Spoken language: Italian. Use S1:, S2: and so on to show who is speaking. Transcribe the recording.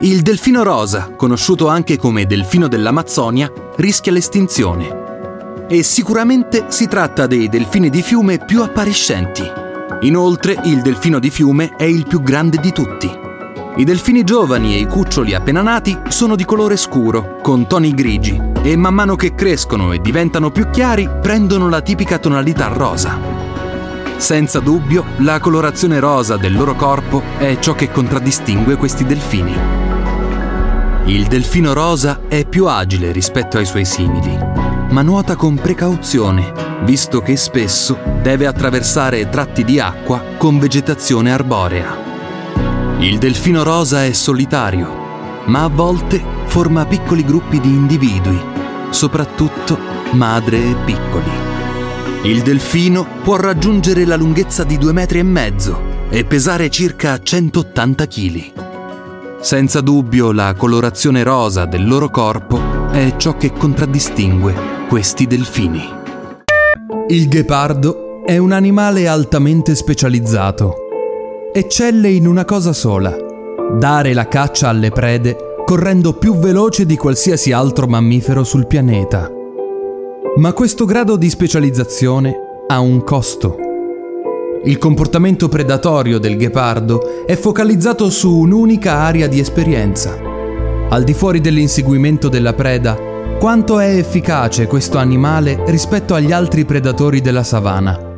S1: Il delfino rosa, conosciuto anche come delfino dell'Amazzonia, rischia l'estinzione. E sicuramente si tratta dei delfini di fiume più appariscenti. Inoltre, il delfino di fiume è il più grande di tutti. I delfini giovani e i cuccioli appena nati sono di colore scuro, con toni grigi, e man mano che crescono e diventano più chiari, prendono la tipica tonalità rosa. Senza dubbio, la colorazione rosa del loro corpo è ciò che contraddistingue questi delfini. Il delfino rosa è più agile rispetto ai suoi simili, ma nuota con precauzione, visto che spesso deve attraversare tratti di acqua con vegetazione arborea. Il delfino rosa è solitario, ma a volte forma piccoli gruppi di individui, soprattutto madre e piccoli. Il delfino può raggiungere la lunghezza di 2,5 metri e pesare circa 180 kg. Senza dubbio, la colorazione rosa del loro corpo è ciò che contraddistingue questi delfini. Il ghepardo è un animale altamente specializzato. Eccelle in una cosa sola: dare la caccia alle prede correndo più veloce di qualsiasi altro mammifero sul pianeta. Ma questo grado di specializzazione ha un costo. Il comportamento predatorio del ghepardo è focalizzato su un'unica area di esperienza. Al di fuori dell'inseguimento della preda, quanto è efficace questo animale rispetto agli altri predatori della savana?